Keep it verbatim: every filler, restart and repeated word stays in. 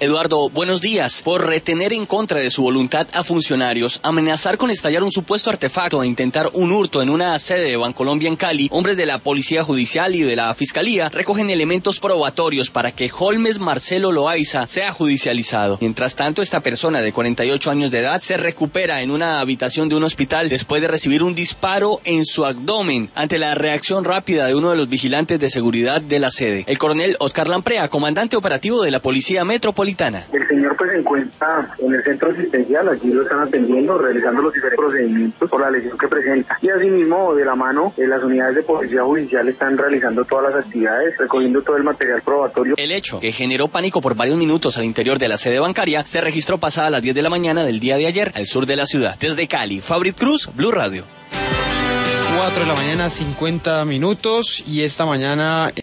Eduardo, buenos días. Por retener en contra de su voluntad a funcionarios, amenazar con estallar un supuesto artefacto e intentar un hurto en una sede de Bancolombia en Cali, hombres de la Policía Judicial y de la Fiscalía recogen elementos probatorios para que Holmes Marcelo Loaiza sea judicializado. Mientras tanto, esta persona de cuarenta y ocho años de edad se recupera en una habitación de un hospital después de recibir un disparo en su abdomen ante la reacción rápida de uno de los vigilantes de seguridad de la sede. El coronel Oscar Lamprea, comandante operativo de la Policía Metropolitana. El señor pues se encuentra en el centro asistencial, allí lo están atendiendo, realizando los diferentes procedimientos por la lesión que presenta. Y asimismo, de la mano, eh, las unidades de policía judicial están realizando todas las actividades, recogiendo todo el material probatorio. El hecho, que generó pánico por varios minutos al interior de la sede bancaria, se registró pasada las diez de la mañana del día de ayer, al sur de la ciudad. Desde Cali, Fabrit Cruz, Blue Radio. cuatro de la mañana, cincuenta minutos, y esta mañana